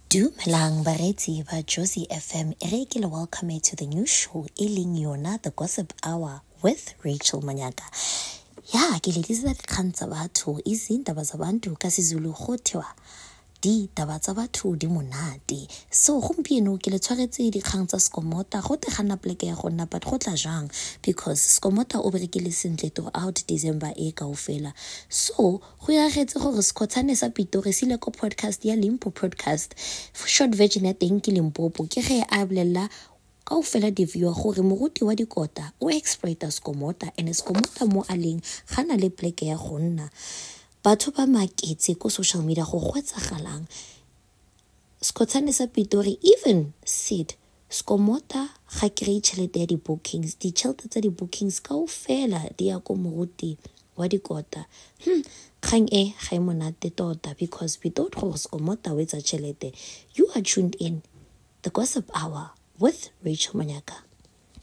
Dumelang baretsi ba Josie FM. Welcome to the new show, Iling Yona, the Gossip Hour with Rachel Manyaka. Ya, ke le tlisetsa dikgang tsa batho, izindaba zabantu ka siZulu go thewa ditaba tsa batho di monate. So gompieno ke le tshwaretse dikgang tsa Skomota go te gana pleke ya go nna but go tla jang because Skomota o berekile sentle throughout December e kaofela. So go iragetse gore Skotshane sa Pitori se ile ko podcast ya Limpo podcast short version ya teng ke Limpopo ke ge a bolela kaofela di viewer gore moruti wa dikota o exploita Skomota and Skomota mo aleng gana le pleke ya go nna. Batho ba maketse ko social media go gwetsagalang. Skotshane sa Pitori even said Skomota ga kry tšhelete ya di bookings, di tšhelete tsa di bookings kaofela di ya ko moruti wa dikota. Kgang e ga e monate tota because we thought gore Skomota o etsa tšhelete. You are tuned in the Gossip Hour with Rachel Manyaka.